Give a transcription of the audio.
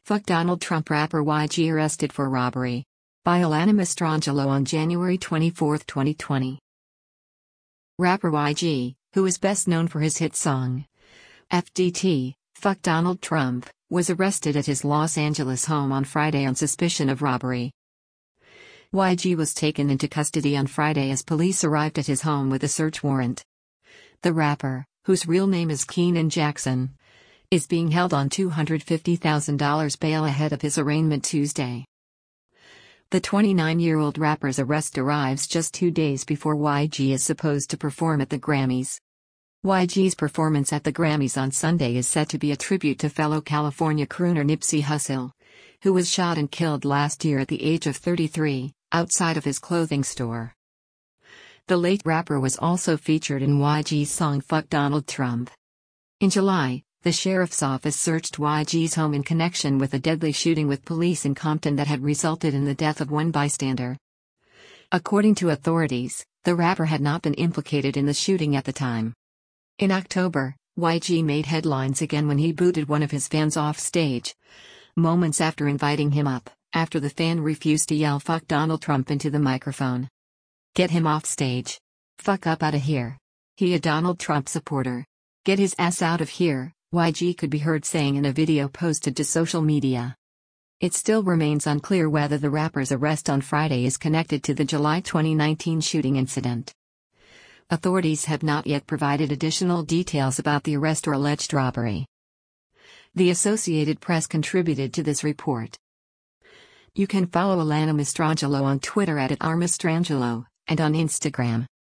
Fuck Donald Trump rapper YG arrested for robbery. By Alana Mastrangelo on January 24, 2020. Rapper YG, who is best known for his hit song, FDT, Fuck Donald Trump, was arrested at his Los Angeles home on Friday on suspicion of robbery. YG was taken into custody on Friday as police arrived at his home with a search warrant. The rapper, whose real name is Keenan Jackson, is being held on $250,000 bail ahead of his arraignment Tuesday. The 29-year-old rapper's arrest arrives just 2 days before YG is supposed to perform at the Grammys. YG's performance at the Grammys on Sunday is set to be a tribute to fellow California crooner Nipsey Hussle, who was shot and killed last year at the age of 33, outside of his clothing store. The late rapper was also featured in YG's song Fuck Donald Trump. In July, the sheriff's office searched YG's home in connection with a deadly shooting with police in Compton that had resulted in the death of one bystander. According to authorities, the rapper had not been implicated in the shooting at the time. In October, YG made headlines again when he booted one of his fans off stage, moments after inviting him up, after the fan refused to yell "Fuck Donald Trump" into the microphone. "Get him off stage. Fuck up outta here. He a Donald Trump supporter. Get his ass out of here," YG could be heard saying in a video posted to social media. It still remains unclear whether the rapper's arrest on Friday is connected to the July 2019 shooting incident. Authorities have not yet provided additional details about the arrest or alleged robbery. The Associated Press contributed to this report. You can follow Alana Mastrangelo on Twitter @RMastrangelo, and on Instagram